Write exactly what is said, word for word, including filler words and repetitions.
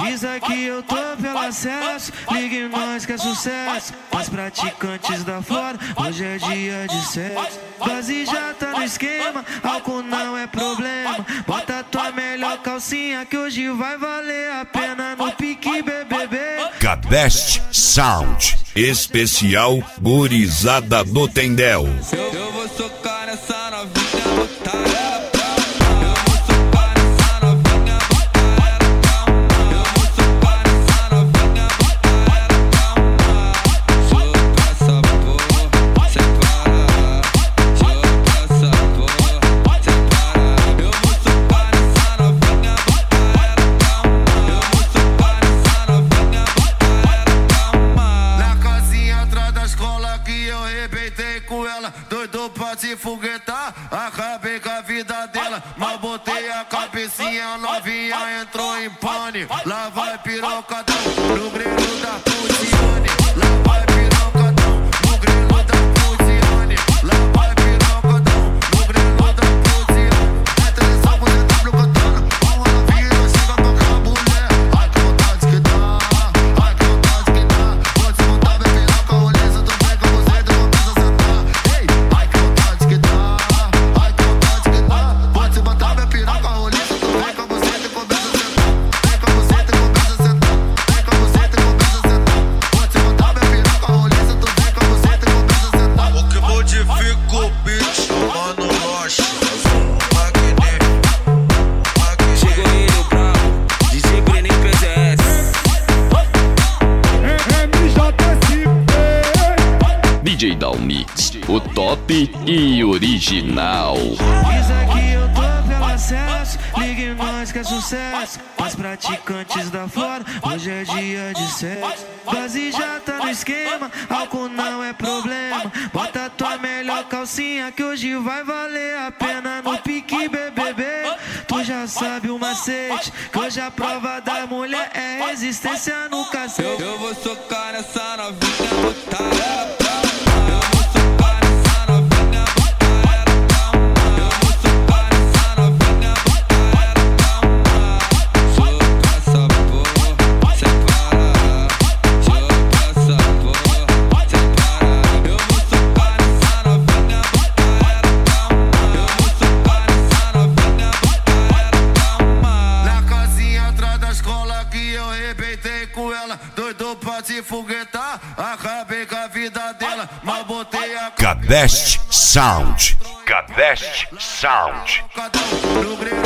Avisa que eu tô pelo acesso, liga em nós que é sucesso. As praticantes da fora, hoje é dia de sexo. Dose já tá no esquema, álcool não é problema. Bota tua melhor calcinha que hoje vai valer a pena no pique B B B. Cadest Sound, especial gurizada do Tendel. Eu, eu vou socar nessa novinha, botar ela pra doido pra se foguetar, acabei com a vida dela, mas botei a cabecinha, novinha entrou em pane. Lá vai pirocadão, no grelo da Puziane. Lá vai pirocadão, no grelo da Puziane. Lá vai pirocadão, no grelo da Puziane. É televisão, você tá blocando, vamos na vida, chega pra cá, mulher. Ai que vontade que dá, ai que vontade que dá. Pode se montar, bem piroca, olheza, tu pega você, tu começa a sentar. D J Dalmix, o top e original. Avisa que eu tô pelo acesso, liga em nós que é sucesso. As praticantes da fora, hoje é dia de sexo. Dose já tá no esquema, álcool não é problema. Bota tua melhor calcinha que hoje vai valer a pena no pique B B B. Tu já sabe o macete, que hoje a prova da mulher é resistência no cacete. Eu, eu vou socar nessa novinha, botar ela pra doido pra se foguetar, acabei com a vida dela, mas botei a Cadest Sound, Cadest Sound.